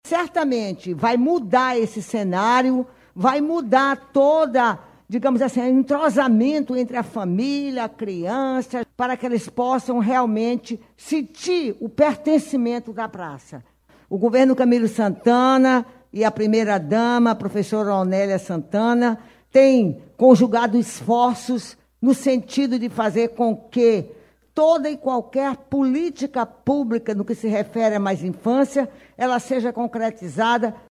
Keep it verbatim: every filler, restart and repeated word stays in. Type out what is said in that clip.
certamente vai mudar esse cenário, vai mudar toda, digamos assim, o entrosamento entre a família, a criança, para que eles possam realmente sentir o pertencimento da praça. O governo Camilo Santana e a primeira-dama, a professora Onélia Santana, têm conjugado esforços no sentido de fazer com que toda e qualquer política pública no que se refere à mais infância, ela seja concretizada